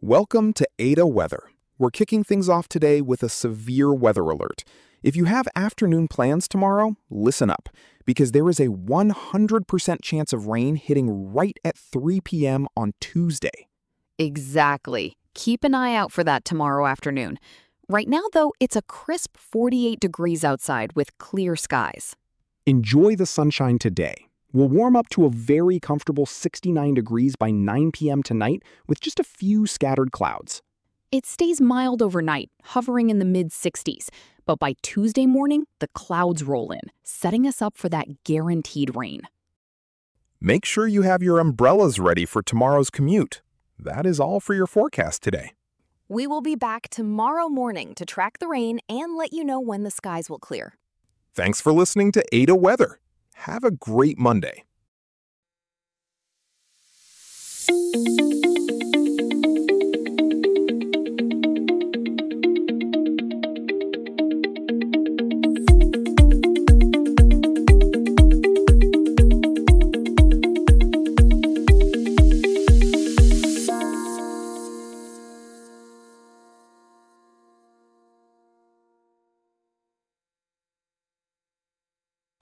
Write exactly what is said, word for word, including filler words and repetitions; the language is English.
Welcome to Ada Weather. We're kicking things off today with a severe weather alert. If you have afternoon plans tomorrow, listen up, because there is a one hundred percent chance of rain hitting right at three p.m. on Tuesday. Exactly. Keep an eye out for that tomorrow afternoon. Right now, though, it's a crisp forty-eight degrees outside with clear skies. Enjoy the sunshine today. We'll warm up to a very comfortable sixty-nine degrees by nine p.m. tonight with just a few scattered clouds. It stays mild overnight, hovering in the mid sixties. But by Tuesday morning, the clouds roll in, setting us up for that guaranteed rain. Make sure you have your umbrellas ready for tomorrow's commute. That is all for your forecast today. We will be back tomorrow morning to track the rain and let you know when the skies will clear. Thanks for listening to Ada Weather. Have a great Monday.